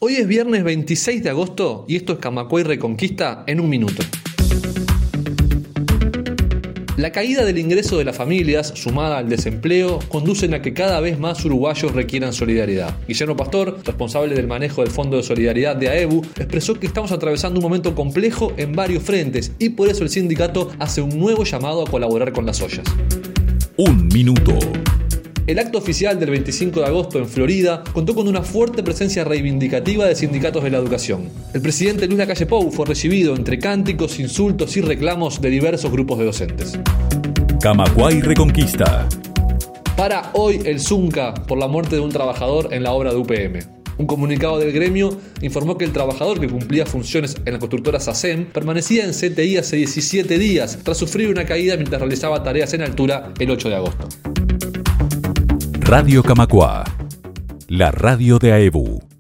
Hoy es viernes 26 de agosto y esto es Camacuay Reconquista en un minuto. La caída del ingreso de las familias, sumada al desempleo, conducen a que cada vez más uruguayos requieran solidaridad. Guillermo Pastor, responsable del manejo del Fondo de Solidaridad de AEBU, expresó que estamos atravesando un momento complejo en varios frentes y por eso el sindicato hace un nuevo llamado a colaborar con las ollas. Un minuto. El acto oficial del 25 de agosto en Florida contó con una fuerte presencia reivindicativa de sindicatos de la educación. El presidente Luis Lacalle Pou fue recibido entre cánticos, insultos y reclamos de diversos grupos de docentes. Camacuay Reconquista. Para hoy el Zunca por la muerte de un trabajador en la obra de UPM. Un comunicado del gremio informó que el trabajador que cumplía funciones en la constructora SACEM permanecía en CTI hace 17 días tras sufrir una caída mientras realizaba tareas en altura el 8 de agosto. Radio Camacuá, la radio de AEBU.